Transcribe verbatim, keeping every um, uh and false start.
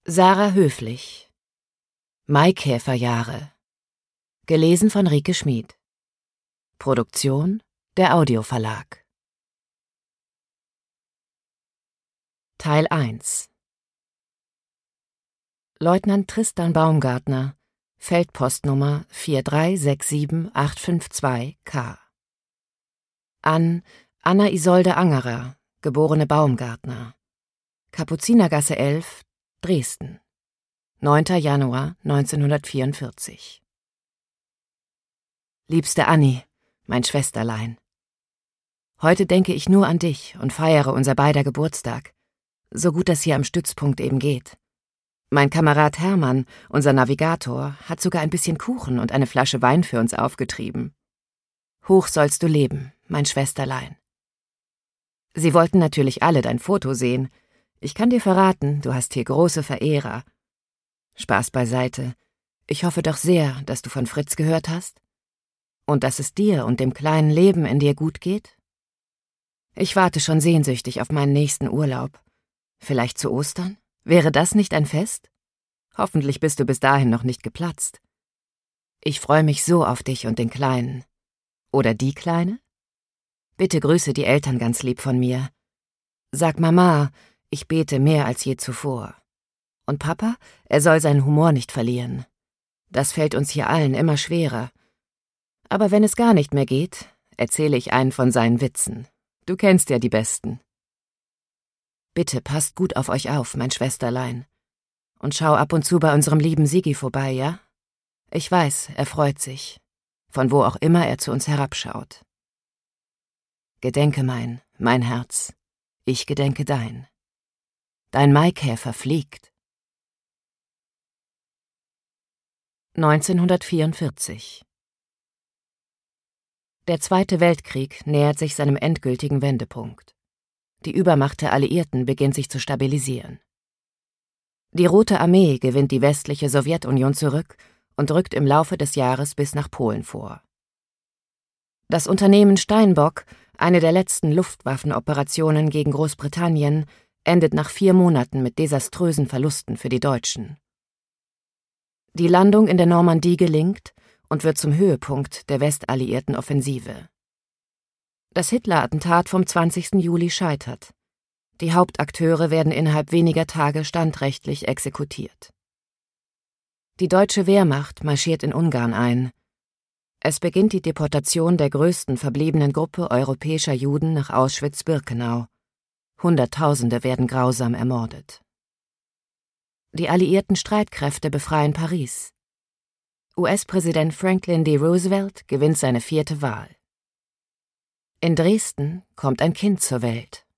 Sarah Höflich. Maikäferjahre. Gelesen von Rike Schmid. Produktion der Audioverlag. Teil eins. Leutnant Tristan Baumgartner, Feldpostnummer vier drei sechs sieben acht fünf zwei K. An Anna Isolde Angerer, geborene Baumgartner. Kapuzinergasse elf, Dresden. neunter Januar neunzehnhundertvierundvierzig. Liebste Anni, mein Schwesterlein. Heute denke ich nur an dich und feiere unser beider Geburtstag, so gut das hier am Stützpunkt eben geht. Mein Kamerad Hermann, unser Navigator, hat sogar ein bisschen Kuchen und eine Flasche Wein für uns aufgetrieben. Hoch sollst du leben, mein Schwesterlein. Sie wollten natürlich alle dein Foto sehen. Ich kann dir verraten, du hast hier große Verehrer. Spaß beiseite. Ich hoffe doch sehr, dass du von Fritz gehört hast. Und dass es dir und dem kleinen Leben in dir gut geht? Ich warte schon sehnsüchtig auf meinen nächsten Urlaub. Vielleicht zu Ostern? Wäre das nicht ein Fest? Hoffentlich bist du bis dahin noch nicht geplatzt. Ich freue mich so auf dich und den Kleinen. Oder die Kleine? Bitte grüße die Eltern ganz lieb von mir. Sag Mama, ich bete mehr als je zuvor. Und Papa, er soll seinen Humor nicht verlieren. Das fällt uns hier allen immer schwerer. Aber wenn es gar nicht mehr geht, erzähle ich einen von seinen Witzen. Du kennst ja die besten. Bitte passt gut auf euch auf, mein Schwesterlein. Und schau ab und zu bei unserem lieben Sigi vorbei, ja? Ich weiß, er freut sich, von wo auch immer er zu uns herabschaut. Gedenke mein, mein Herz, ich gedenke dein. Dein Maikäfer fliegt. neunzehnhundertvierundvierzig. Der Zweite Weltkrieg nähert sich seinem endgültigen Wendepunkt. Die Übermacht der Alliierten beginnt sich zu stabilisieren. Die Rote Armee gewinnt die westliche Sowjetunion zurück und rückt im Laufe des Jahres bis nach Polen vor. Das Unternehmen Steinbock, eine der letzten Luftwaffenoperationen gegen Großbritannien, endet nach vier Monaten mit desaströsen Verlusten für die Deutschen. Die Landung in der Normandie gelingt und wird zum Höhepunkt der westalliierten Offensive. Das Hitler-Attentat vom zwanzigsten Juli scheitert. Die Hauptakteure werden innerhalb weniger Tage standrechtlich exekutiert. Die deutsche Wehrmacht marschiert in Ungarn ein. Es beginnt die Deportation der größten verbliebenen Gruppe europäischer Juden nach Auschwitz-Birkenau. Hunderttausende werden grausam ermordet. Die alliierten Streitkräfte befreien Paris. U S-Präsident Franklin D. Roosevelt gewinnt seine vierte Wahl. In Dresden kommt ein Kind zur Welt.